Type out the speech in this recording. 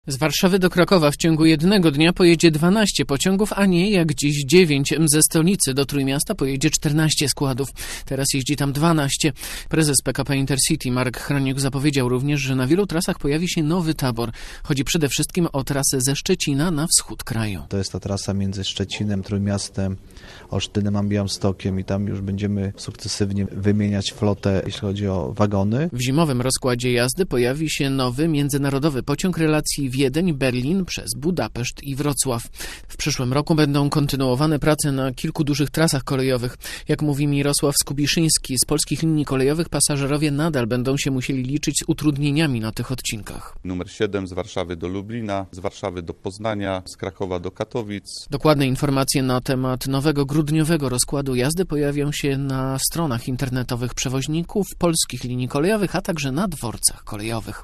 Z Warszawy do Krakowa w ciągu jednego dnia pojedzie 12 pociągów, a nie jak dziś 9. Ze stolicy do Trójmiasta pojedzie 14 składów. Teraz jeździ tam 12. Prezes PKP Intercity Marek Hraniuk zapowiedział również, że na wielu trasach pojawi się nowy tabor. Chodzi przede wszystkim o trasę ze Szczecina na wschód kraju. To jest ta trasa między Szczecinem, Trójmiastem, Olsztynem a Białymstokiem i tam już będziemy sukcesywnie wymieniać flotę, jeśli chodzi o wagony. W zimowym rozkładzie jazdy pojawi się nowy międzynarodowy pociąg relacji Wiedeń-Berlin przez Budapeszt i Wrocław. W przyszłym roku będą kontynuowane prace na kilku dużych trasach kolejowych. Jak mówi Mirosław Skubiszyński, z polskich linii kolejowych pasażerowie nadal będą się musieli liczyć z utrudnieniami na tych odcinkach. Numer 7 z Warszawy do Lublina, z Warszawy do Poznania, z Krakowa do Katowic. Dokładne informacje na temat nowego grudniowego rozkładu jazdy pojawią się na stronach internetowych przewoźników, polskich linii kolejowych, a także na dworcach kolejowych.